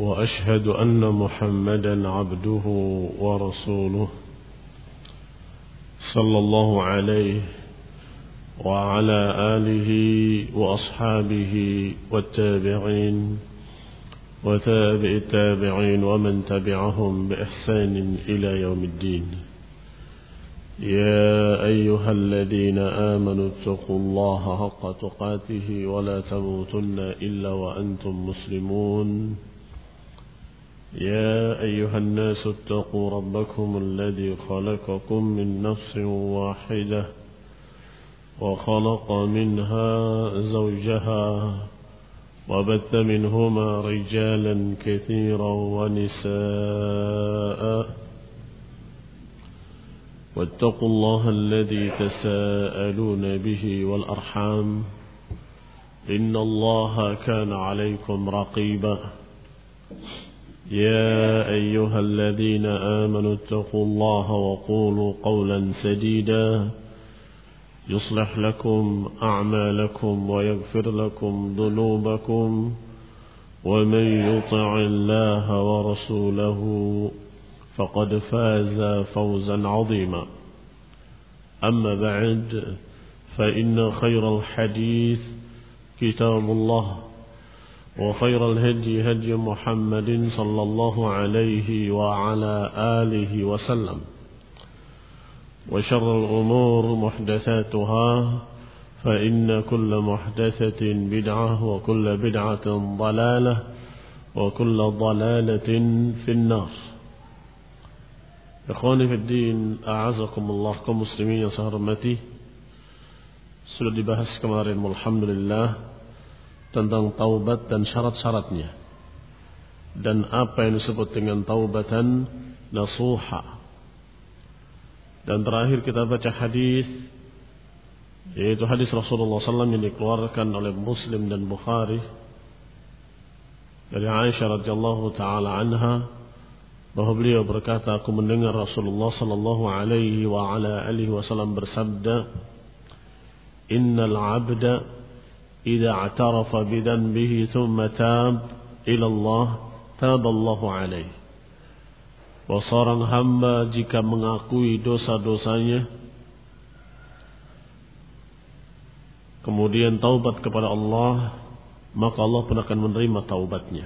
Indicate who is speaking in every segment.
Speaker 1: وأشهد أن محمدا عبده ورسوله صلى الله عليه وعلى آله وأصحابه والتابعين وتابع التابعين ومن تبعهم بإحسان إلى يوم الدين. يا أيها الذين آمنوا اتقوا الله حق تقاته ولا تموتن إلا وأنتم مسلمون. يا أيها الناس اتقوا ربكم الذي خلقكم من نفس واحدة وخلق منها زوجها وبث منهما رجالا كثيرا ونساء واتقوا الله الذي تساءلون به والأرحام إن الله كان عليكم رقيبا. يا أيها الذين آمنوا اتقوا الله وقولوا قولا سديدا يصلح لكم أعمالكم ويغفر لكم ذنوبكم ومن يطع الله ورسوله فقد فاز فوزا عظيما. أما بعد فإن خير الحديث كتاب الله وخير الهدي هدي محمد صلى الله عليه وعلى آله وسلم وشر الأمور محدثاتها فإن كل محدثة بدعة وكل بدعة ضلالة وكل ضلالة في النار. Ikhwani fi din, a'azakumullah, kaum muslimin yang saya hormati. Sudah dibahas kemarin alhamdulillah tentang taubat dan syarat-syaratnya dan apa yang disebut dengan taubatan nasuha. Dan terakhir kita baca hadis, yaitu hadis Rasulullah SAW yang dikeluarkan oleh Muslim dan Bukhari dari Aisyah radhiyallahu taala anha, bahwa beliau berkata, aku mendengar Rasulullah sallallahu alaihi wa ala alihi wasallam bersabda, innal 'abda idza i'tarafa bi dhanbihi thumma tab ila Allah taballahu alaihi. Bahwa seorang hamba jika mengakui dosa-dosanya kemudian taubat kepada Allah, maka Allah pun akan menerima taubatnya.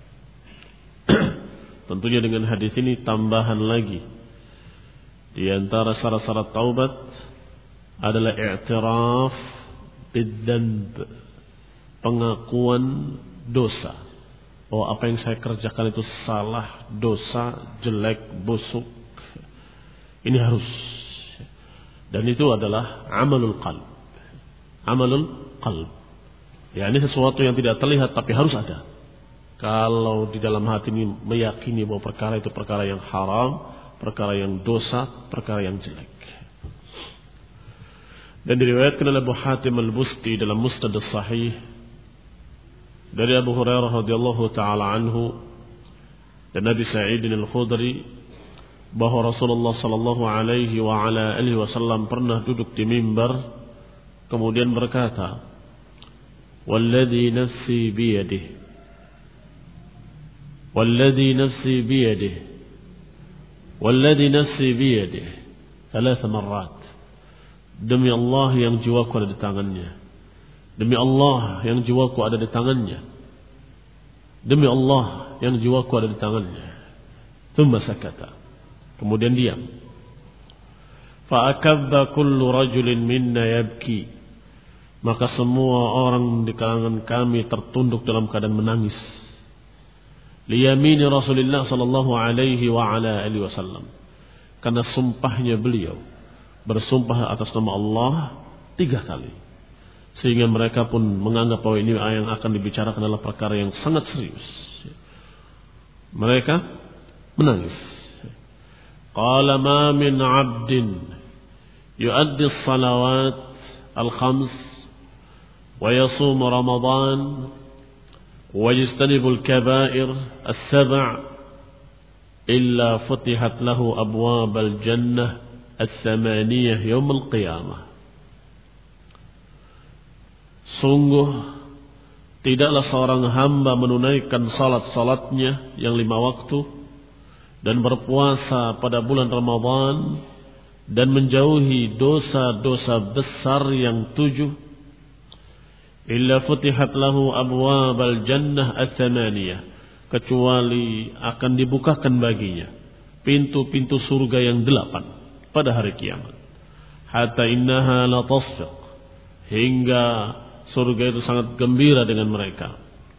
Speaker 1: Tentunya dengan hadis ini tambahan lagi, di antara syarat-syarat taubat adalah i'tiraf bidzanb, pengakuan dosa. Oh, apa yang saya kerjakan itu salah, dosa, jelek, busuk. Ini harus. Dan itu adalah amalul qalb. Amalul qalb. Ya, ini sesuatu yang tidak terlihat tapi harus ada. Kalau di dalam hati ini meyakini bahwa perkara itu perkara yang haram, perkara yang dosa, perkara yang jelek. Dan diriwayatkan oleh Abu Hatim al-Busti dalam Musnad as-Sahih dari Abu Hurairah radhiyallahu taala anhu dan Nabi Sa'id al-Khudri, bahwa Rasulullah sallallahu alaihi wa ala alihi wasallam pernah duduk di mimbar kemudian berkata, "Walladzi nafsi biyadihi, walladzi nafsi biyadihi, walladzi nafsi biyadihi." 3 marrat. Demi Allah yang jiwaku ada di tangannya. Demi Allah yang jiwaku ada di tangannya. Demi Allah yang jiwaku ada di tangannya. Thumma sakata. Kemudian diam. Fa akabba kullu rajulin minna yabki. Maka semua orang di kalangan kami tertunduk dalam keadaan menangis. Liyamini Rasulullah sallallahu alaihi wa ala alihi wasallam. Karena sumpahnya beliau bersumpah atas nama Allah 3 kali. Sehingga mereka pun menganggap bahwa ini yang akan dibicarakan adalah perkara yang sangat serius. Mereka menangis. Qala ma min 'abdin yu'addi as-salawat al-khams wa yasum Ramadan wa yajtanibu al-kaba'ir as-sab' illa futihat lahu abwab al-jannah al-thamaniyah yawm al-qiyamah. Sungguh tidaklah seorang hamba menunaikan salat-salatnya yang 5 waktu dan berpuasa pada bulan Ramadan dan menjauhi dosa-dosa besar yang 7, illa futihat lahu abwabal jannah ats-tsamaniyah, kecuali akan dibukakan baginya pintu-pintu surga yang 8 pada hari kiamat. Hatta innaha la tasfiq, hingga surga itu sangat gembira dengan mereka.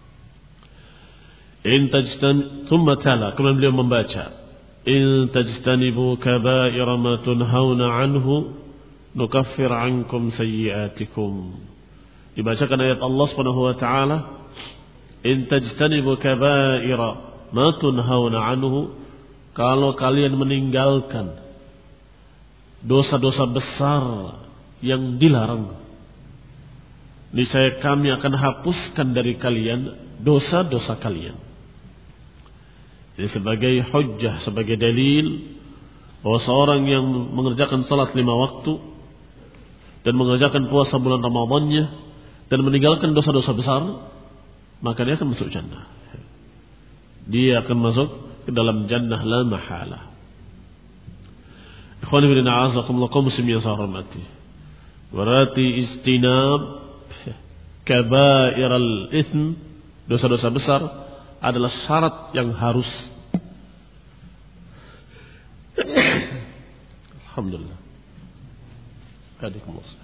Speaker 1: Thumma tala, kemudian beliau membaca, in tajtanibu kaba'ira ma tunhauna anhu nukaffir ankum sayyi'atikum. Dibacakan ayat Allah Subhanahu wa taala, in tajtanibu kaba'ira ma tunhauna anhu, kalau kalian meninggalkan dosa-dosa besar yang dilarang, niscaya kami akan hapuskan dari kalian dosa-dosa kalian. Ini sebagai hujjah, sebagai dalil bahwa seorang yang mengerjakan salat 5 waktu dan mengerjakan puasa bulan Ramadannya dan meninggalkan dosa-dosa besar, maka dia akan masuk jannah. Dia akan masuk ke dalam jannah la mahala. Ikhwani fillah, a'azakumullah, kaum muslimin yang saya hormati. Berarti istinab kabairal itsm, dosa-dosa besar, adalah syarat yang harus. Alhamdulillah. Hadikumullah.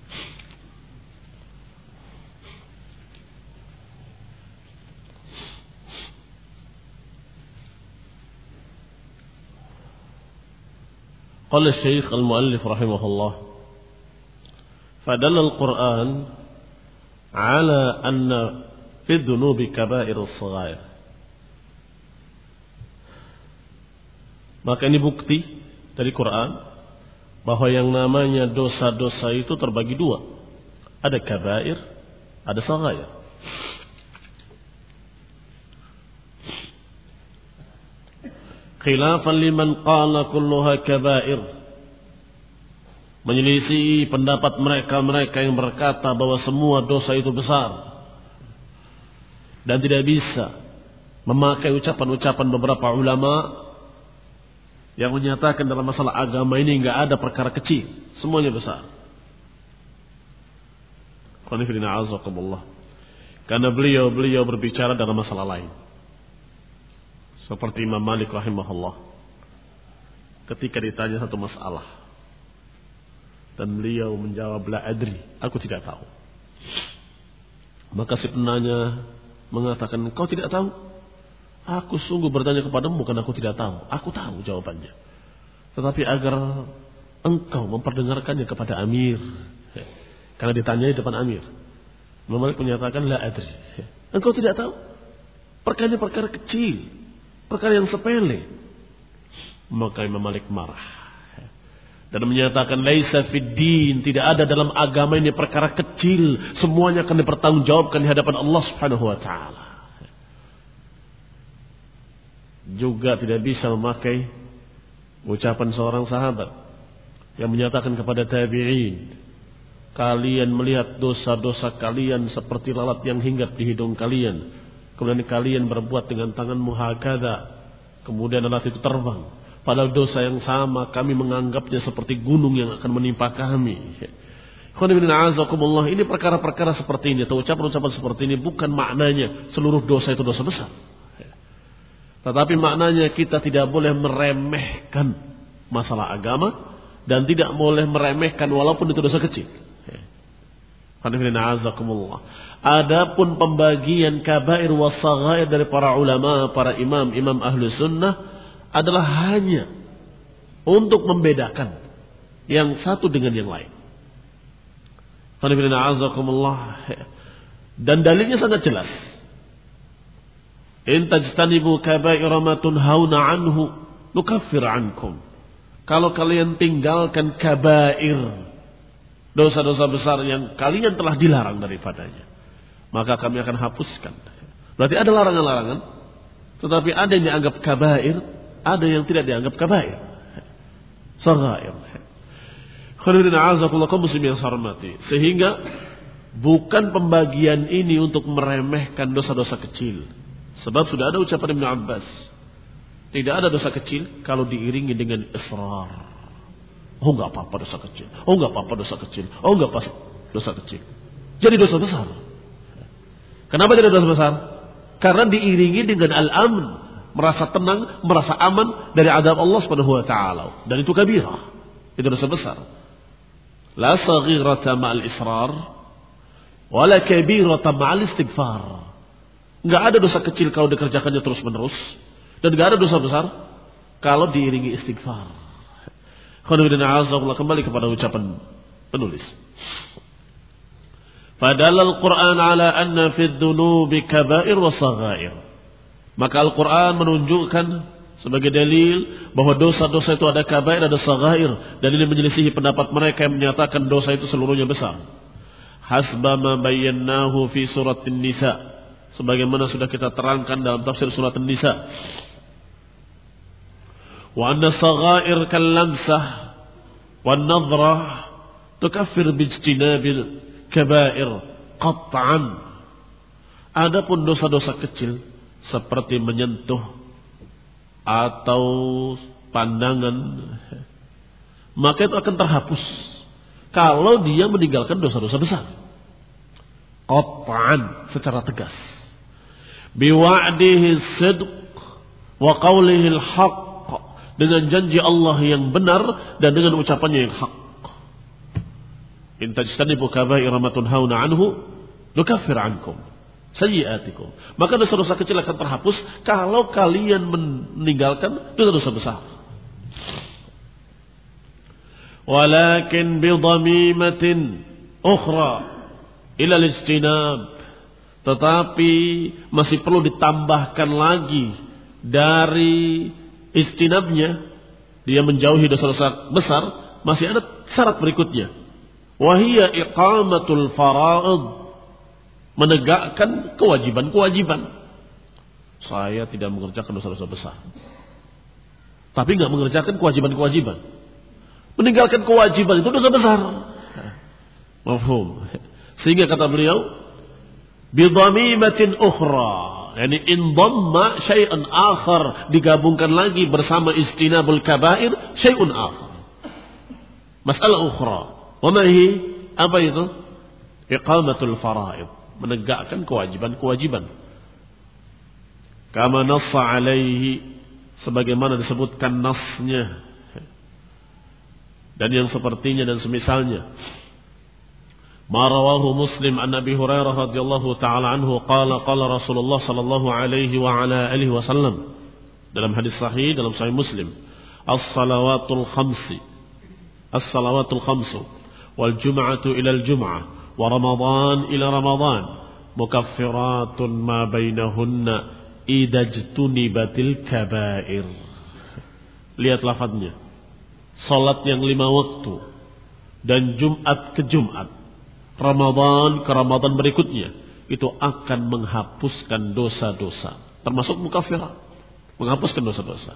Speaker 1: قال الشيخ المؤلف رحمه الله فدل القرآن على أن في الذنوب كبائر الصغائر. Maka ini bukti dari Quran bahwa yang namanya dosa-dosa itu terbagi 2. Ada kabair, ada saghair. Khilafan liman qala kulluha kabair, menyelisih pendapat mereka yang berkata bahwa semua dosa itu besar, dan tidak bisa memakai ucapan-ucapan beberapa ulama yang menyatakan dalam masalah agama ini enggak ada perkara kecil, semuanya besar. Karena beliau berbicara dalam masalah lain. Seperti Imam Malik rahimahullah, ketika ditanya satu masalah dan beliau menjawab la adri, aku tidak tahu. Maka si penanya mengatakan, kau tidak tahu? Aku sungguh bertanya kepadamu bukan aku tidak tahu, aku tahu jawabannya. Tetapi agar engkau memperdengarkannya kepada Amir, karena ditanya di depan Amir. Imam Malik menyatakan la adri, engkau tidak tahu? Perkara kecil, perkara yang sepele. Maka Imam Malik marah dan menyatakan laisa fid din, tidak ada dalam agama ini perkara kecil, semuanya akan dipertanggungjawabkan di hadapan Allah Subhanahu wa taala. Juga tidak bisa memakai ucapan seorang sahabat yang menyatakan kepada tabi'in, kalian melihat dosa-dosa kalian seperti lalat yang hinggap di hidung kalian, kemudian kalian berbuat dengan tanganmu hakadha, kemudian lalat itu terbang, padahal dosa yang sama kami menganggapnya seperti gunung yang akan menimpa kami. Ini perkara-perkara seperti ini atau ucapan-ucapan seperti ini bukan maknanya seluruh dosa itu dosa besar, tetapi maknanya kita tidak boleh meremehkan masalah agama dan tidak boleh meremehkan walaupun itu dosa kecil. Adapun pembagian kabair wa saghair dari para ulama, para imam ahlu sunnah adalah hanya untuk membedakan yang satu dengan yang lain. Dan dalilnya sangat jelas. In tajtanibu kabaira ma tunhauna anhu nukaffir ankum. Kalau kalian tinggalkan kabair, dosa-dosa besar yang kalian telah dilarang daripadanya, maka kami akan hapuskan. Berarti ada larangan-larangan, tetapi ada yang dianggap kabair, ada yang tidak dianggap kabair, saghair. Khairuddin a'azakumullah, kaum muslimin yang saya hormati. Sehingga Bukan pembagian ini untuk meremehkan dosa-dosa kecil. Sebab sudah ada ucapan Ibnu Abbas, tidak ada dosa kecil kalau diiringi dengan israr. Oh enggak apa-apa dosa kecil. Oh enggak apa-apa dosa kecil. Oh enggak apa dosa kecil. Jadi dosa besar. Kenapa jadi dosa besar? Karena diiringi dengan al-amn, merasa tenang, merasa aman dari azab Allah Subhanahu wa taala. Dan itu kabirah. Itu dosa besar. La saghirata ma'al israr wala kabirata ma'al istighfar. Enggak ada dosa kecil kalau dikerjakannya terus-menerus, dan enggak ada dosa besar kalau diiringi istighfar. Kembali kepada ucapan penulis. Fadallal Al-Quran ala anna fi dzunubi kaba'ir wa saghair. Maka Al-Quran menunjukkan sebagai dalil bahwa dosa-dosa itu ada kabair, ada saghair, dan ini menyelisihi pendapat mereka yang menyatakan dosa itu seluruhnya besar. Hasba ma bayyanahu fi surat An-Nisa, sebagaimana sudah kita terangkan dalam tafsir surat An-Nisa. Wa anna saghair kal lamsah wan nadhrah tukaffir bi ijtinabil kabair qat'an. Adapun dosa-dosa kecil seperti menyentuh atau pandangan, maka itu akan terhapus kalau dia meninggalkan dosa-dosa besar. Qat'an, secara tegas. Biwa'dihi sidq wa qawlihi al-haq, dengan janji Allah yang benar dan dengan ucapannya yang hak. In tajtanibu kaba'ira ma tunhauna anhu nukaffir ankum sayyi'atikum. Maka dosa-dosa kecil akan terhapus kalau kalian meninggalkan dosa-dosa besar. Walakin bi dhamimatin ukhra ila al-ijtinab, tetapi masih perlu ditambahkan lagi dari istinabnya, dia menjauhi dosa-dosa besar, masih ada syarat berikutnya. Wahia iqamatul fara'id, menegakkan kewajiban-kewajiban. Saya tidak mengerjakan dosa-dosa besar, tapi enggak mengerjakan kewajiban-kewajiban. Meninggalkan kewajiban itu dosa besar. Mafhum. Sehingga kata beliau, bidhamimatin ukhra, yani in dhamma syai'an akhar, digabungkan lagi bersama istinabul kabair syai'un akhar. Masalah ukhra. Wa ma hi? Apa itu? Iqamatul fara'id, menegakkan kewajiban-kewajiban. Kama nassa alaihi, sebagaimana disebutkan nasnya, dan yang sepertinya dan semisalnya. Ma rawahu Muslim an Abi Hurairah radhiyallahu taala anhu qala qala Rasulullah sallallahu alaihi wa ala alihi wasallam, dalam hadis sahih dalam sahih Muslim, as-salawatul khamsu wal jum'atu ila al jum'ah wa ramadan ila ramadan mukaffiratun ma bainahunna idajtunibatil kabair. Lihat lafadznya. Salat yang 5 waktu dan Jumat ke Jumat, Ramadan ke Ramadan berikutnya, itu akan menghapuskan dosa-dosa, termasuk mukaffirat, menghapuskan dosa-dosa.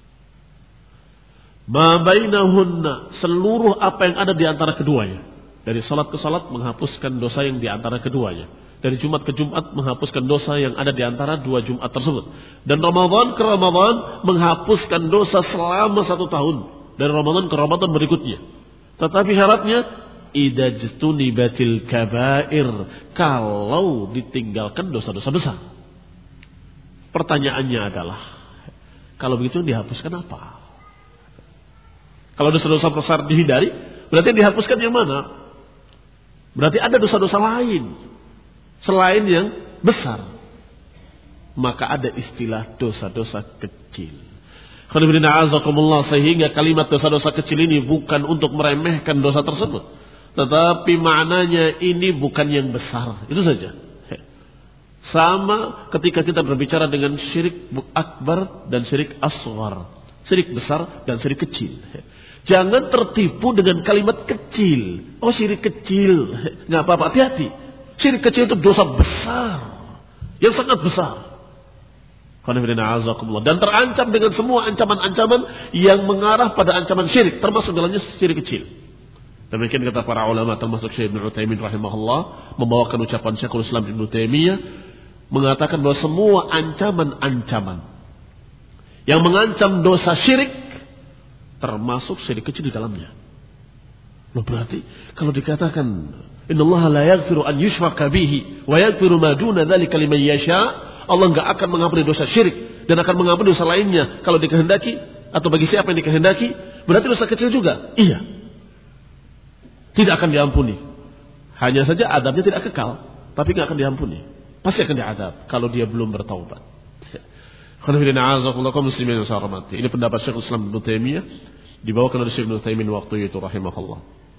Speaker 1: Ma bainahunna, seluruh apa yang ada di antara keduanya. Dari salat ke salat menghapuskan dosa yang di antara keduanya. Dari Jumat ke Jumat menghapuskan dosa yang ada di antara 2 Jumat tersebut. Dan Ramadan ke Ramadan menghapuskan dosa selama 1 tahun, dari Ramadan ke Ramadan berikutnya. Tetapi syaratnya idajtunibatil kabair, kalau ditinggalkan dosa-dosa besar. Pertanyaannya adalah, kalau begitu dihapuskan apa? Kalau dosa-dosa besar dihindari, berarti dihapuskan yang mana? Berarti ada dosa-dosa lain selain yang besar. Maka ada istilah dosa-dosa kecil. Sehingga kalimat dosa-dosa kecil ini bukan untuk meremehkan dosa tersebut, tetapi maknanya ini bukan yang besar. Itu saja. Sama ketika kita berbicara dengan syirik akbar dan syirik asghar, syirik besar dan syirik kecil. Jangan tertipu dengan kalimat kecil. Oh, syirik kecil, nggak apa-apa, hati-hati. Syirik kecil itu dosa besar, yang sangat besar. Dan terancam dengan semua ancaman-ancaman yang mengarah pada ancaman syirik, termasuk dalamnya syirik kecil. Demikian kata para ulama termasuk Syekh Ibnu Utsaimin rahimahullah membawakan ucapan Syekhul Islam Ibnu Taimiyah mengatakan bahwa semua ancaman-ancaman yang mengancam dosa syirik termasuk syirik kecil di dalamnya. Loh, berarti kalau dikatakan innallaha la yaghfiru an yushraka bihi wa yaghfiru ma duna dzalika liman yasha, Allah enggak akan mengampuni dosa syirik dan akan mengampuni dosa lainnya kalau dikehendaki atau bagi siapa yang dikehendaki, berarti dosa kecil juga. Iya. Tidak akan diampuni. Hanya saja adabnya tidak kekal, tapi enggak akan diampuni. Pasti akan diadab kalau dia belum bertaubat. Ini pendapat Syekhul Islam Ibnu Taimiyah dibawakan oleh Syekh Ibnu Utsaimin waktu itu rahimahullah.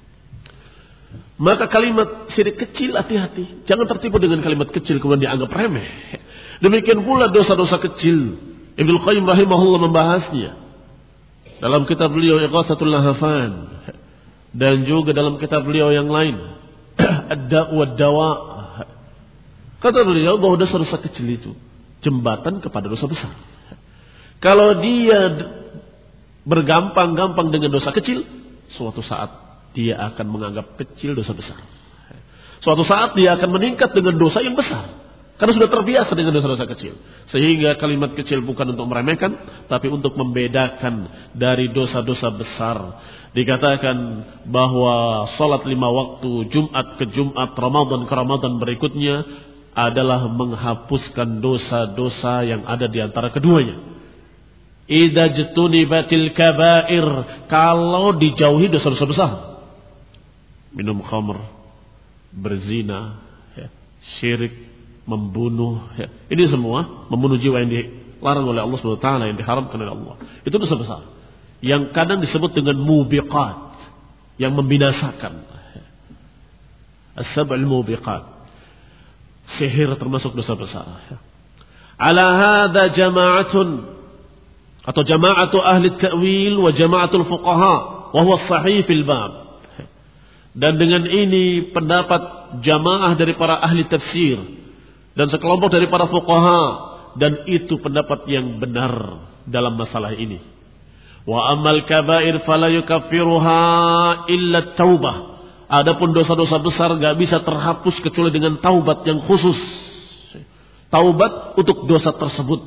Speaker 1: Maka kalimat syirik kecil hati-hati. Jangan tertipu dengan kalimat kecil kemudian dianggap remeh. Demikian pula dosa-dosa kecil. Ibnu Qayyim rahimahullah membahasnya dalam kitab beliau Ighatsatul Lahafan dan juga dalam kitab beliau yang lain Ad-Da' wad-Dawa. Kata beliau bahwa dosa-dosa kecil itu jembatan kepada dosa besar. Kalau dia bergampang-gampang dengan dosa kecil, suatu saat dia akan menganggap kecil dosa besar. Suatu saat dia akan meningkat dengan dosa yang besar, karena sudah terbiasa dengan dosa-dosa kecil. Sehingga kalimat kecil bukan untuk meremehkan, tapi untuk membedakan dari dosa-dosa besar. Dikatakan bahwa salat 5 waktu, Jumat ke Jumat, Ramadan ke Ramadan berikutnya adalah menghapuskan dosa-dosa yang ada di antara keduanya. Idza jtunibatil kaba'ir, kalau dijauhi dosa-dosa besar. Minum khamr, berzina, syirik, membunuh, ini semua membunuh jiwa yang dilarang oleh Allah Subhanahu wa taala, yang diharamkan oleh Allah. Itu dosa besar. Yang kadang disebut dengan mubiqat, yang membinasakan. As-sab'ul mubiqat. Sihir termasuk dosa besar. Ala hadza jama'atun atau jama'atu ahli ta'wil wa jama'atul fuqaha wa huwa sahih fil bab. Dan dengan ini pendapat jamaah dari para ahli tafsir dan sekelompok dari para fuqaha, dan itu pendapat yang benar dalam masalah ini. Wa ammal kaba'ir fala yukaffiruha illa taubah. Adapun dosa-dosa besar gak bisa terhapus kecuali dengan taubat yang khusus. Taubat untuk dosa tersebut.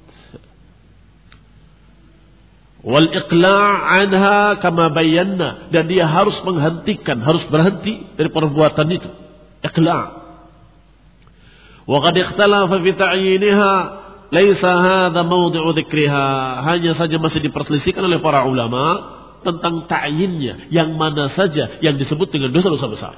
Speaker 1: Wal iqla' anha kama bayyana, dan dia harus menghentikan, harus berhenti dari perbuatan itu. Iqla'. Wa qad ikhtalafa fi ta'yinha, laisa hadha mawdi'u dzikriha. Hanya saja masih diperselisihkan oleh para ulama tentang ta'yinnya, yang mana saja yang disebut dengan dosa-dosa besar.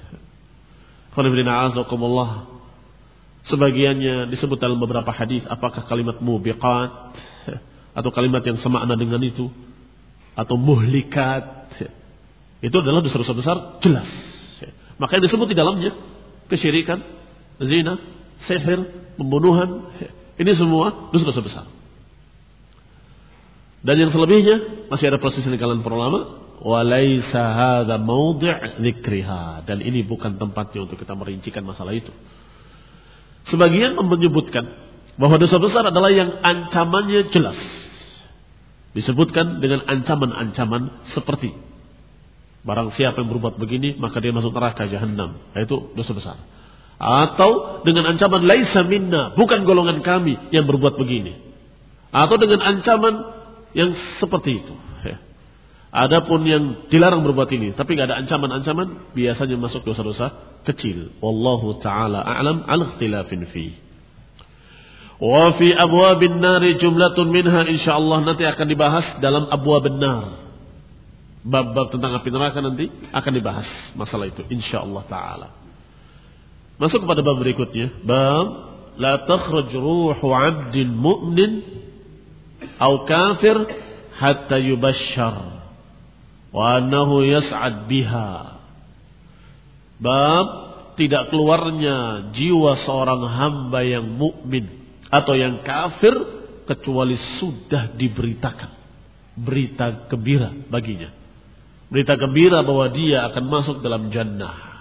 Speaker 1: Sebagiannya disebut dalam beberapa hadis, apakah kalimat mubiqat atau kalimat yang semakna dengan itu, atau muhlikat. Itu adalah dosa-dosa besar jelas. Maka yang disebut di dalamnya kesyirikan, zina, sihir, pembunuhan, ini semua dosa-dosa besar. Dan yang selebihnya masih ada proses di kalangan para ulama, walaisa hadza mawdi' dzikriha, dan ini bukan tempatnya untuk kita merincikan masalah itu. Sebagian menyebutkan bahwa dosa besar adalah yang ancamannya jelas. Disebutkan dengan ancaman-ancaman seperti barang siapa yang berbuat begini maka dia masuk neraka jahanam. Itu dosa besar. Atau dengan ancaman laisa minna, bukan golongan kami yang berbuat begini. Atau dengan ancaman yang seperti itu. Adapun yang dilarang berbuat ini, tapi tidak ada ancaman-ancaman, biasanya masuk dosa-dosa kecil. Wallahu ta'ala a'lam al-ikhtilafin fi. Wa fi abwabin nari jumlatun minha, insyaallah nanti akan dibahas dalam abwabun nar. Bab-bab tentang api neraka nanti akan dibahas masalah itu insyaallah ta'ala. Masuk kepada bab berikutnya, bab la takhruj ruhu 'abdin mu'min atau kafir hatta yubashshar wa annahu yas'ad biha. Bab tidak keluarnya jiwa seorang hamba yang mukmin atau yang kafir kecuali sudah diberitakan berita gembira baginya. Berita gembira bahwa dia akan masuk dalam jannah.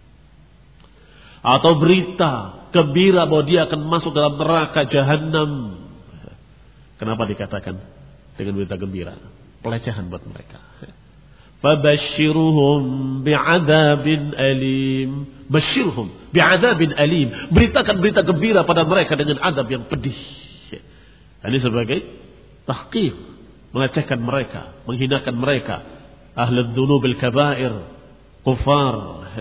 Speaker 1: Atau berita gembira bahwa dia akan masuk dalam neraka jahanam. Kenapa dikatakan dengan berita gembira? Pelecehan buat mereka. fabashshirhum bi'adzabin alim. Basyirhum bi'adzabin alim. Beritakan berita gembira pada mereka dengan adab yang pedih. Ini sebagai tahqir, melecehkan mereka, menghinakan mereka. Ahlul dzunubil kabair, kufar.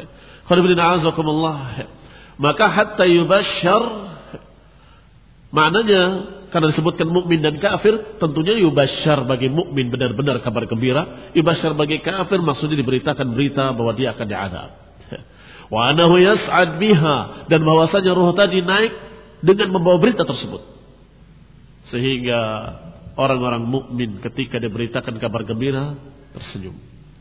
Speaker 1: Maka hatta yubasysyar, maknanya karena disebutkan mukmin dan kafir, tentunya yubasysyar bagi mukmin benar-benar kabar gembira, yubasysyar bagi kafir maksudnya diberitakan berita bahwa dia akan diazab. Wa anahu yas'ad biha, dan bahwasanya ruh tadi naik dengan membawa berita tersebut. Sehingga orang-orang mukmin ketika diberitakan kabar gembira tersenyum,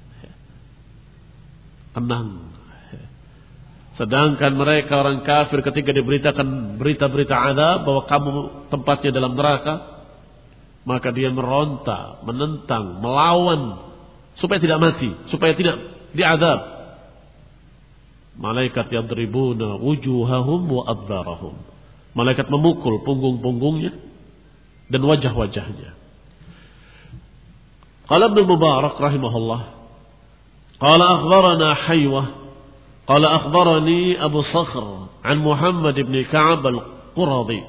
Speaker 1: tenang. Sedangkan mereka orang kafir ketika diberitakan berita-berita azab bahwa kamu tempatnya dalam neraka, maka dia meronta, menentang, melawan supaya tidak mati, supaya tidak diazab. Malaikat yadribuna wujuhahum wa adbarahum. Malaikat memukul punggung-punggungnya dan wajah-wajahnya. Qala Ibnu Mubarak rahimahullah, qala akhbarana Haywah قال أخبرني أبو صخر عن محمد بن كعب القرظي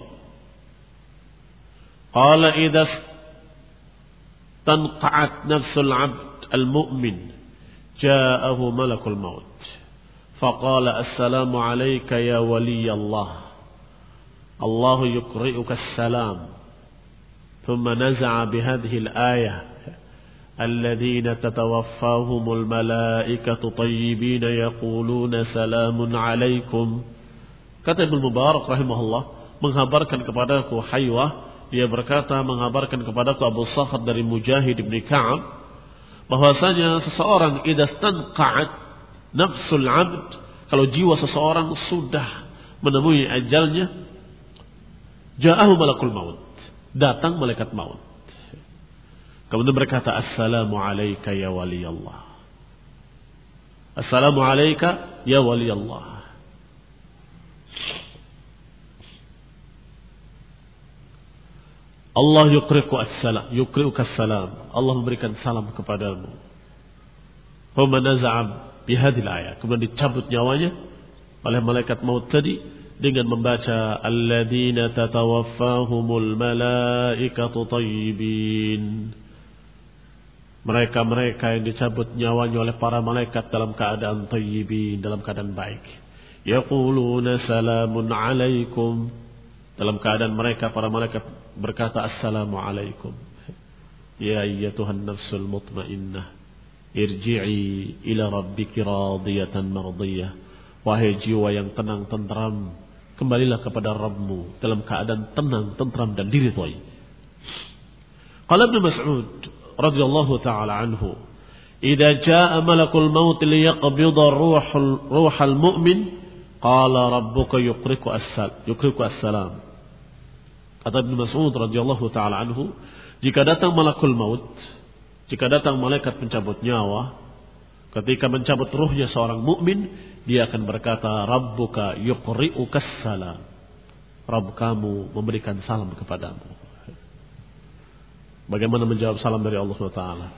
Speaker 1: قال إذا استنقعت نفس العبد المؤمن جاءه ملك الموت فقال السلام عليك يا ولي الله الله يقرئك السلام ثم نزع بهذه الآية الذين تتوفاهم الملائكة طيبين يقولون سلام عليكم. Kata Ibnu Mubarak rahimahullah, menghabarkan kepadaku Haywah, dia berkata menghabarkan kepadaku Abu Sakhr dari Mujahid bin Ka'ab bahwasanya seseorang idza stanqa'at nafsul 'abd, kalau jiwa seseorang sudah menemui ajalnya, ja'ahu malakul maut, datang malaikat maut. Kemudian berkata, Assalamu alayka ya waliyallah. Assalamu alayka ya waliyallah. Allah yukri'uka assalam. Allah memberikan salam kepadamu. Huma naza'ab bihadil ayat. Kemudian dicabut nyawanya oleh malaikat maut tadi dengan membaca alladzina tatawaffahumul malaikatu tayyibin. Mereka-mereka yang dicabut nyawanya oleh para malaikat dalam keadaan tayyibin, dalam keadaan baik. Yaquluna salamun alaikum. Dalam keadaan mereka para malaikat berkata assalamu alaikum. Ya ayyatuhan nafsul mutmainnah, irji'i ila rabbiki radiyatan mardiyah. Wahai jiwa yang tenang tentram, kembalilah kepada Rabbmu dalam keadaan tenang, tentram dan diridhai. Qala Ibnu Mas'ud radhiyallahu ta'ala anhu, idza jaa malakul maut liyaqbida ruhal mu'min qala rabbuka yuqriku assalam. Kata Ibnu Mas'ud radhiyallahu ta'ala anhu, jika datang malakul maut, jika datang malaikat pencabut nyawa, ketika mencabut ruhnya seorang mukmin, dia akan berkata rabbuka yuqri'uka assalam, Rabb kamu memberikan salam kepadamu. Bagaimana menjawab salam dari Allah SWT?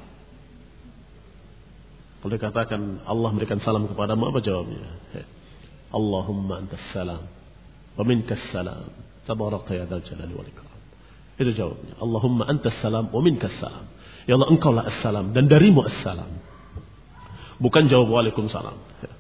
Speaker 1: Kalau dikatakan Allah memberikan salam kepadamu, apa jawabnya? Allahumma antas salam wa minkas salam tabaraka ya dzal jalali wal ikram. Itu jawabnya. Allahumma antas salam wa minkas salam. Ya Allah, engkaulah assalam dan darimu assalam. Bukan jawab waalaikumsalam.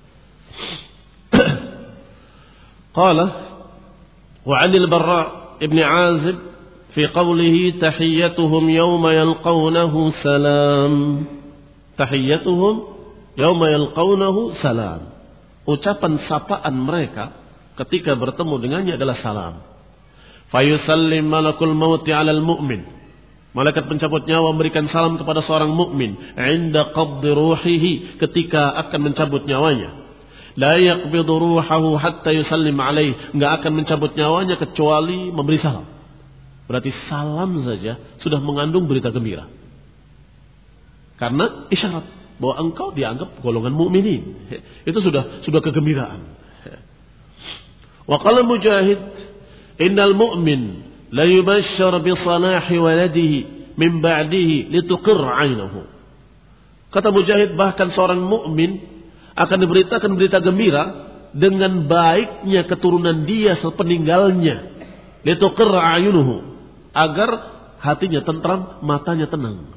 Speaker 1: Qala wa 'anil Barra' ibn 'Azib في قوله تحيتهم يوم يلقونه سلام. تحيتهم يوم يلقونه سلام. Ucapan sapaan mereka ketika bertemu dengannya adalah salam. Fayusallim malakul mauti 'alal mu'min. Malaikat pencabut nyawa memberikan salam kepada seorang mukmin 'inda qabdi ruhihi, ketika akan mencabut nyawanya. La yaqbidu ruhahu hatta yusallim 'alaihi. Enggak akan mencabut nyawanya kecuali memberi salam. Berarti salam saja sudah mengandung berita gembira. Karena isyarat bahwa engkau dianggap golongan mukminin. Itu sudah kegembiraan. Wa qala Mujahid, innal mu'min la yubashshar bi salahi waladihi min ba'dihi lituqir 'ainahu. Kata Mujahid, bahkan seorang mukmin akan diberitakan berita gembira dengan baiknya keturunan dia sepeninggalnya. Lituqirra ayunuhu, agar hatinya tentram, matanya tenang.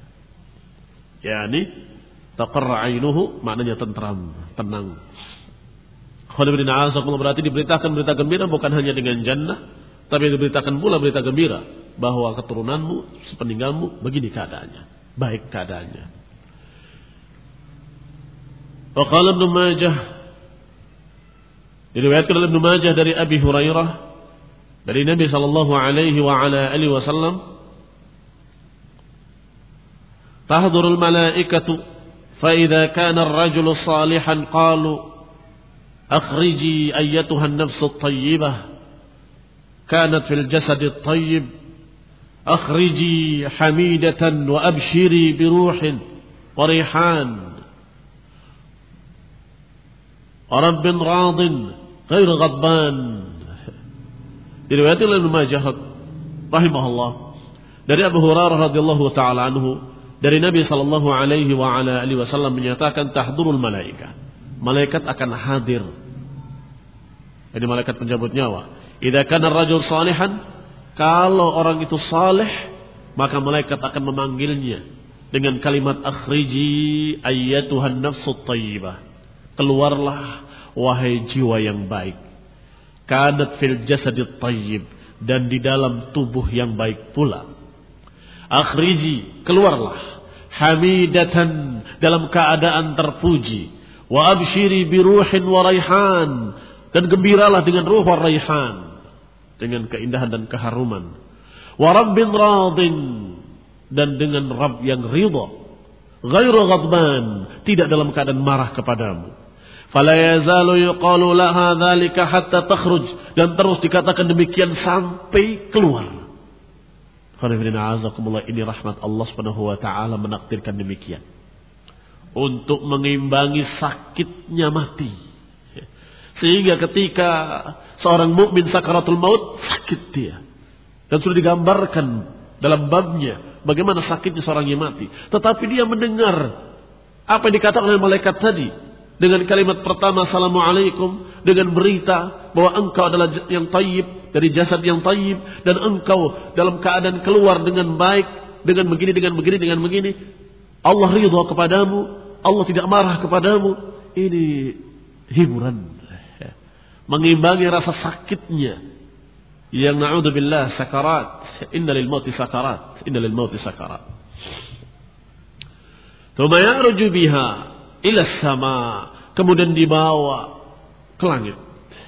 Speaker 1: Yani taqarra ayunuhu maknanya tentram, tenang. Berarti diberitakan berita gembira bukan hanya dengan jannah, tapi diberitakan pula berita gembira bahwa keturunanmu sepeninggalmu begini keadaannya, baik keadaannya. Wa qala Ibnu Majah, diriwayatkan oleh Ibnu Majah dari Abi Hurairah dari Nabi sallallahu alaihi wa ala alihi wasallam, tahdurul malaikatu fa idza kana ar-rajulu salihan qalu akhriji ayyatuha an-nafs at-tayyibah kanat fil jasad at-tayyib akhriji hamidatan wa abshiri bi ruhin wa rihan رب راض غير غضبان. Diriwayatkan oleh Ibnu Majah rahimahullah dari Abu Hurairah radhiyallahu taala anhu dari Nabi sallallahu alaihi wa ala alihi wasallam menyatakan tahdurul malaika, malaikat akan hadir. Ini malaikat penjabut nyawa. Idza kana ar-rajul salihan, kalau orang itu saleh, maka malaikat akan memanggilnya dengan kalimat akhriji ayyatuhan nafsut thayyibah. Keluarlah wahai jiwa yang baik. Kanat fil jasadit thayyib, dan di dalam tubuh yang baik pula. Akhriji, keluarlah. Hamidatan, dalam keadaan terpuji. Wa abshiri bi ruhin wa raihan, dan gembiralah dengan ruh wa raihan, dengan keindahan dan keharuman. Wa rabbin radin, dan dengan Rabb yang ridha. Ghairu ghadban, tidak dalam keadaan marah kepadamu. Fala yazalu yuqalu laha dzalika hatta takhruj, dan terus dikatakan demikian sampai keluar. Ini rahmat Allah Subhanahu wa taala menakdirkan demikian untuk mengimbangi sakitnya mati. Sehingga ketika seorang mukmin sakaratul maut, sakit dia. Dan sudah digambarkan dalam babnya bagaimana sakitnya seorang yang mati. Tetapi dia mendengar apa yang dikatakan oleh malaikat tadi. Dengan kalimat pertama, Assalamualaikum, dengan berita bahwa engkau adalah yang tayyib, dari jasad yang tayyib, dan engkau dalam keadaan keluar dengan baik, dengan begini. Allah ridha kepadamu, Allah tidak marah kepadamu. Ini hiburan, mengimbangi rasa sakitnya yang na'udzubillah sakarat. Inna lil mauti sakarat. Tsumma ya'ruju biha ila sama, kemudian dibawa ke langit.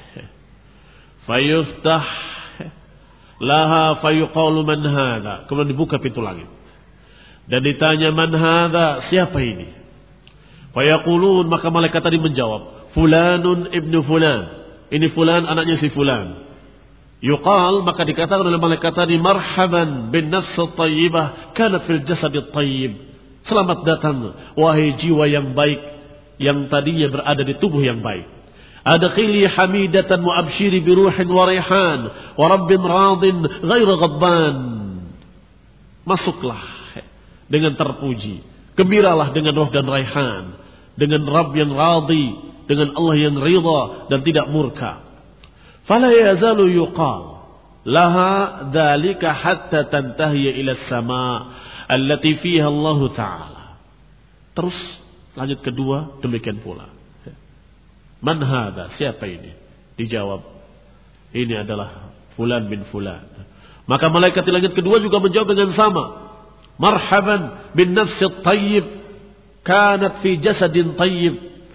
Speaker 1: Fayuftah laha fayuqalu man hadha, kemudian dibuka pintu langit dan ditanya man hadha, siapa ini? Fayaqulun, maka malaikat tadi menjawab, fulanun ibnu fulan, ini fulan anaknya si fulan. Yuqal, maka dikatakan oleh malaikat tadi, marhaban bin nafs at-tayyibah kanat fil jasad at-tayyib, selamat datang wahai jiwa yang baik yang tadinya berada di tubuh yang baik. Adkhili hamidatan wa abshiri bi ruhin wa raihan wa rabbin radin ghairu ghadban. Masuklah dengan terpuji, gembiralah dengan roh dan raihan, dengan Rabb yang radhi, dengan Allah yang ridha dan tidak murka. Fala yazalu yuqal laha dzalika hatta tantahi ila as-sama' allati fiha Allah Ta'ala. Terus lanjut kedua demikian pula. Man hadha, siapa ini? Dijawab, ini adalah fulan bin fulan. Maka malaikat di langit kedua juga menjawab dengan sama. Marhaban bin nafsi at-tayyib kanat fi jasadin tayyib.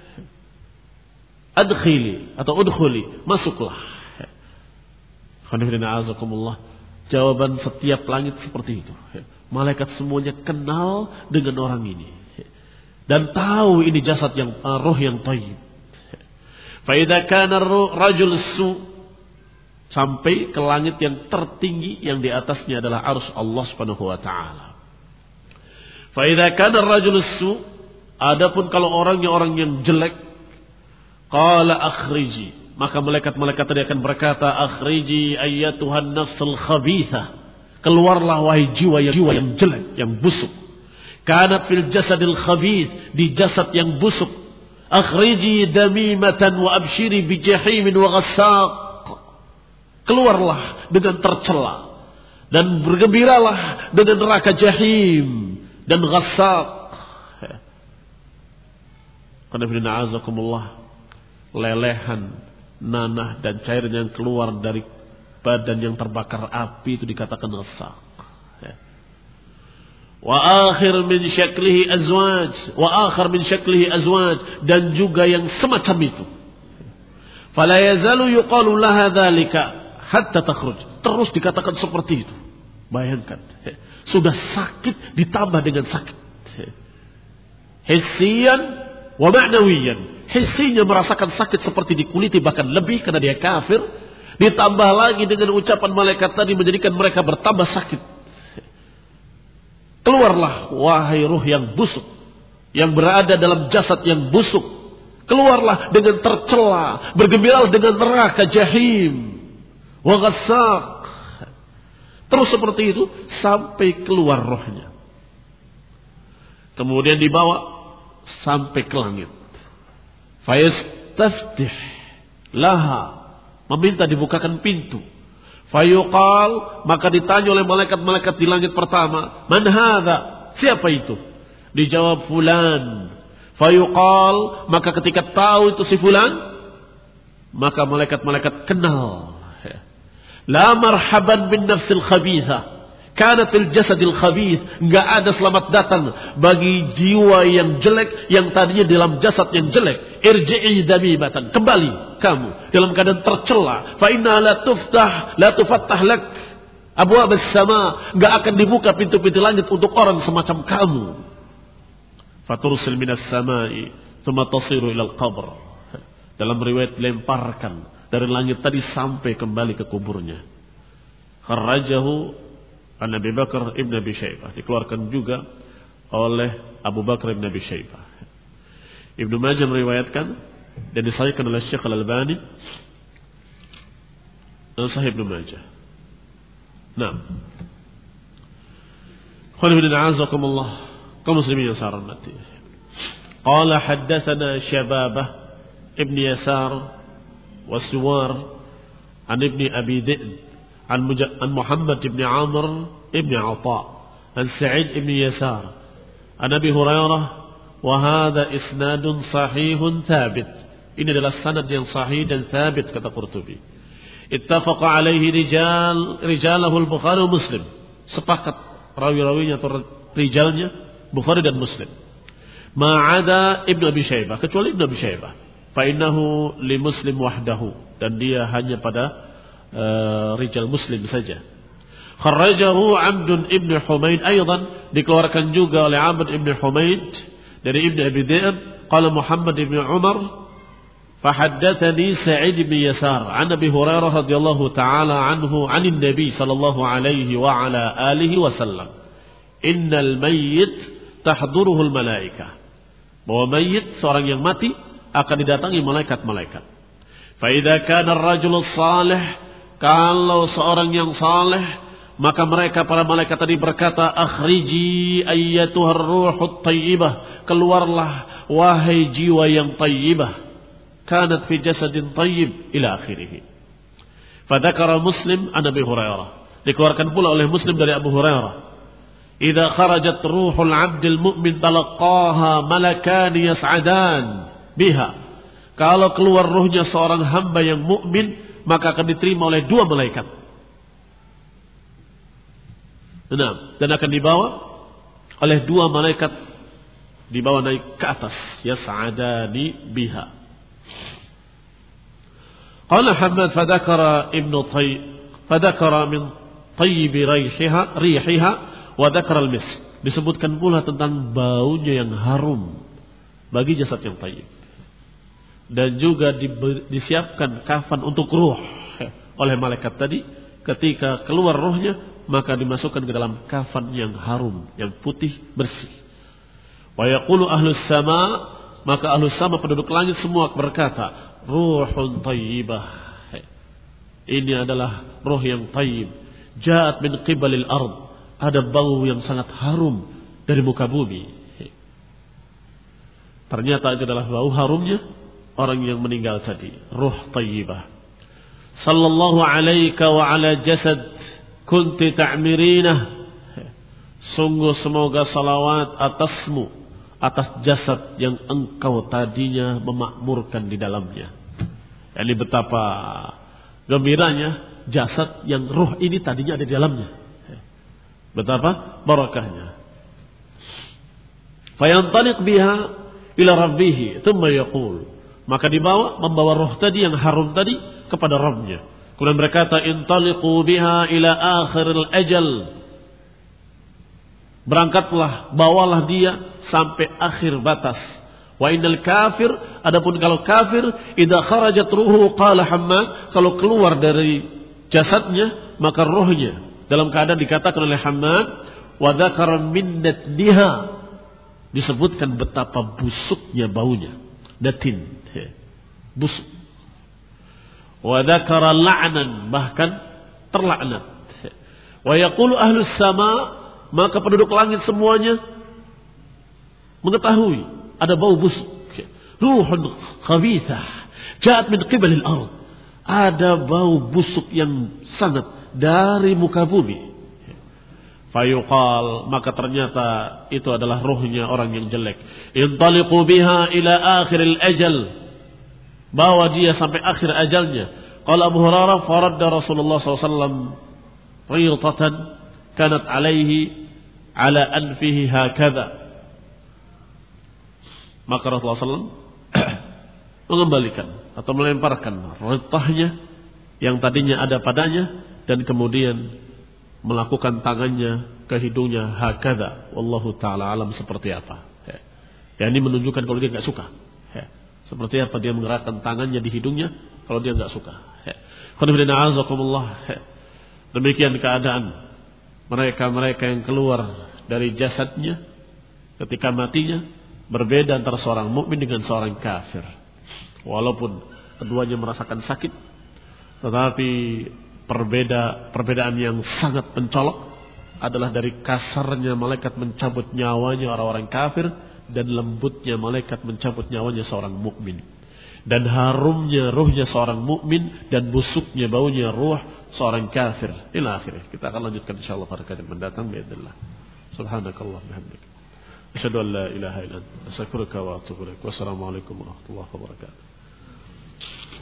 Speaker 1: Adkhili atau udkhuli, masuklah. Khonifidina azakumullah. Jawaban setiap langit seperti itu. Malaikat semuanya kenal dengan orang ini dan tahu ini jasad yang roh yang thayyib. Fa idza kana rajul su, sampai ke langit yang tertinggi yang di atasnya adalah arsy Allah Subhanahu wa taala. Fa idza kana rajul su, adapun kalau orang yang jelek, qala akhriji, maka malaikat-malaikat tadi akan berkata, akhriji ayyatuhan nafsul khabithah, keluarlah wahai jiwa yang jelek, yang busuk. Kanat fil jasadil khabith, di jasad yang busuk. Akhriji damimatan wa abshiri bi jahimin wa ghassaq. Keluarlah dengan tercela dan bergembiralah dengan neraka jahim dan ghassaq. Qanafidina azakumullah, lelehan, nanah dan cairan yang keluar dari badan yang terbakar api itu dikatakan ghassaq. Wa akhir min syaklihi azwaj, dan juga yang semacam itu. Fala yazalu yuqalu laha dzalika hatta takhruj. Terus dikatakan seperti itu. Bayangkan, sudah sakit ditambah dengan sakit. Hissiyan wa ma'nawiyan. Hissinya merasakan sakit seperti dikuliti, bahkan lebih karena dia kafir. Ditambah lagi dengan ucapan malaikat tadi menjadikan mereka bertambah sakit. Keluarlah wahai ruh yang busuk, yang berada dalam jasad yang busuk. Keluarlah dengan tercela, bergembira dengan neraka jahim wa ghassaq. Terus seperti itu sampai keluar rohnya. Kemudian dibawa sampai ke langit. Fayastaftih laha, meminta dibukakan pintu. Fayuqal, maka ditanya oleh malaikat-malaikat di langit pertama, man hadza? Siapa itu? Dijawab fulan. Fayuqal, maka ketika tahu itu si fulan, maka malaikat-malaikat kenal. La marhaban bin nafsil khabithah, kanat fil jasadil khabith. Enggak ada selamat datang bagi jiwa yang jelek yang tadinya dalam jasad yang jelek. Irji'i damimatan, kembali kamu dalam keadaan tercela. Fa inna la tufattah lak abwaab as-sama, enggak akan dibuka pintu-pintu langit untuk orang semacam kamu. Fatursil minas samai thumma tasiru ila al-qabr. Dalam riwayat lemparkan dari langit tadi sampai kembali ke kuburnya. Kharrajahu an Abi Bakar ibn Abi Syaibah, dikeluarkan juga oleh Abu Bakar ibn Abi Syaibah. Ibnu Majah meriwayatkan dan disahihkan oleh Syekh Al-Albani dalam Sahih Ibnu Majah. Naam. Qanifidina azakumullah, kaum muslimin yang saya hormati. Qala haddatsana Syababah ibn Yasar wa Suwar an ibni Abi Dhi'b an Muhammad ibn Amr ibn Atha an Sa'id ibn Yasar an Abi Hurairah. Wahada isnadun sahihun thabit. Ini adalah sanad yang sahih dan thabit, kata Qurtubi. Ittafaqa alaihi rijalahu al-Bukhari wa Muslim. Sepakat rawi-rawinya atau rijalnya Bukhari dan Muslim. Ma'ada Ibnu Abi Syaibah, kecuali Ibnu Abi Syaibah. Fa innahu li Muslim wahdahu, dan dia hanya pada rijal Muslim saja. Kharrajahu Abd ibn Humaid aidan, dikeluarkan juga oleh Abd ibn Humaid dari Ibn Abi Dhi'b. Qala Muhammad ibn Umar fahaddathani Sa'id ibn Yasar an Abi Hurairah radhiyallahu ta'ala anhu anin Nabi sallallahu alaihi wa ala alihi wasallam, innal mayyit tahduruhul malaikah, bahwa mayit, seorang yang mati, akan didatangi malaikat-malaikat. Fa idza kana ar-rajulu salih, kalau seorang yang saleh, maka mereka para malaikat tadi berkata, akhriji ayyatuhar ruhut tayyibah, keluarlah wahai jiwa yang tayyibah, kanat fi jasadin tayyib ila akhirih. Fadzakara Muslim an Abi Hurairah, dikeluarkan pula oleh Muslim dari Abu Hurairah, idza kharajat ruhul 'abdil mu'min talaqaha malakan yas'adan biha, kalau keluar ruhnya seorang hamba yang mukmin, maka akan diterima oleh dua malaikat. Dan akan dibawa oleh dua malaikat, dibawa naik ke atas, yas'adani biha. Qala Hammad fadzakara min tayyib rihiha wa dzakara al-misk, disebutkan pula tentang baunya yang harum bagi jasad yang tayyib, dan juga disiapkan kafan untuk ruh oleh malaikat tadi. Ketika keluar ruhnya, maka dimasukkan ke dalam kafan yang harum, yang putih bersih. Wa yaqulu ahlus sama, maka ahlus sama, penduduk langit semua berkata, ruhun tayyibah, ini adalah ruh yang tayyib, ja'at min qibalil ard, ada bau yang sangat harum dari muka bumi. Ternyata itu adalah bau harumnya orang yang meninggal tadi, ruh thayyibah. Sallallahu alaika wa ala jasad kunti ta'mirinah. Sungguh semoga salawat atasmu, atas jasad yang engkau tadinya memakmurkan di dalamnya. Yani betapa gembiranya jasad yang ruh ini tadinya ada di dalamnya. Betapa barakahnya. Fayantaliq biha ila rabbih, thumma yaqul. Maka membawa ruh tadi yang harum tadi kepada Rabbnya. Kemudian berkata, intaliqu biha ila akhiril ajal. Berangkatlah, bawalah dia sampai akhir batas. Wa innal kafir, adapun kalau kafir, idza kharajat ruhu qala Hammad, kalau keluar dari jasadnya maka rohnya dalam keadaan dikatakan oleh Hammad, wa dzakara min natniha, disebutkan betapa busuknya baunya, datin, busuk. Wa dzakara la'nan, bahkan terlaknat. Wa yaqulu ahlus sama, maka penduduk langit semuanya mengetahui ada bau busuk. Ruhun khabithah ja'at min qibalil ard. Ada bau busuk yang sangat dari muka bumi. Fayuqal, maka ternyata itu adalah ruhnya orang yang jelek. Intaliqu biha ila akhiril ajal. Bawa dia sampai akhir ajalnya. Qala Abu Hurairah, faradda Rasulullah SAW riyutatan kanat alaihi ala anfihi hakadha. Maka Rasulullah SAW mengembalikan atau melemparkan ritahnya yang tadinya ada padanya dan kemudian melakukan tangannya ke hidungnya hakadha. Wallahu ta'ala alam seperti apa. Ya, ini menunjukkan kalau dia enggak suka. Ya, seperti apa dia menggerakkan tangannya di hidungnya kalau dia enggak suka. Ya. Demikian keadaan mereka yang keluar dari jasadnya ketika matinya, berbeda antara seorang mukmin dengan seorang kafir. Walaupun keduanya merasakan sakit, tetapi perbedaan yang sangat mencolok adalah dari kasarnya malaikat mencabut nyawanya orang-orang kafir dan lembutnya malaikat mencabut nyawanya seorang mukmin. Dan harumnya ruhnya seorang mukmin dan busuknya baunya ruh seorang kafir. Ila akhirnya. Kita akan lanjutkan insyaallah pada kali mendatang باذن الله. Subhanakallah bihamdika. Asyhadu an la ilaha illa anta astaghfiruka wa atubu ilaik. Wassalamu alaikum warahmatullahi wabarakatuh.